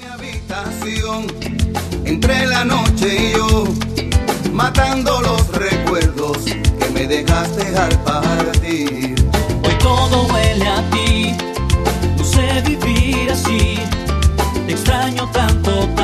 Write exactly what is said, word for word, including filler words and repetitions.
habitación, entre la noche y yo, matando los recuerdos que me dejaste al partir. Hoy todo huele a ti, no sé vivir así, te extraño tanto.